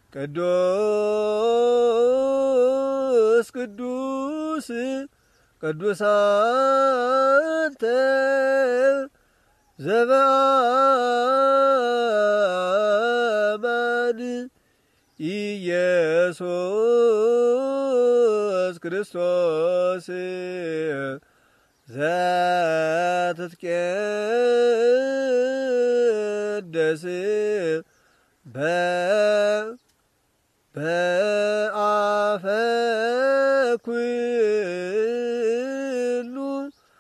ቅዱስ ቅዱስ ቅዱስ አንተ ዘበአማን ኢየሱስ ክርስቶስ ዘትትቀደስ በአፈ ኩሉ